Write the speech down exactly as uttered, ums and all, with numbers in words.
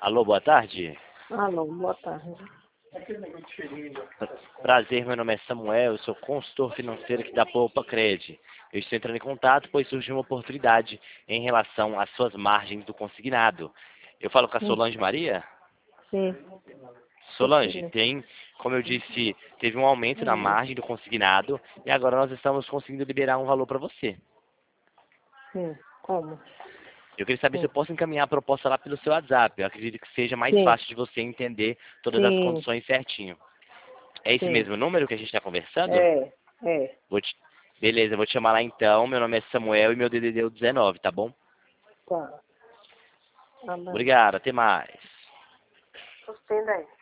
Alô, boa tarde. Alô, boa tarde. Prazer, meu nome é Samuel, eu sou consultor financeiro aqui da Poupa Cred. Eu estou entrando em contato, pois surgiu uma oportunidade em relação às suas margens do consignado. Eu falo com a Sim. Solange Maria? Sim. Solange, Sim. tem, como eu disse, teve um aumento na Hum, margem do consignado e agora nós estamos conseguindo liberar um valor para você. sim. Como? Eu queria saber se Sim. eu posso encaminhar a proposta lá pelo seu WhatsApp. Eu acredito que seja mais Sim. fácil de você entender todas as Sim. condições certinho. É esse Sim. mesmo número que a gente está conversando? É. É. Vou te... Beleza, eu vou te chamar lá então. Meu nome é Samuel e meu D D D é o dezenove, tá bom? Tá. Tá bem. Obrigado, até mais. Suspenda aí.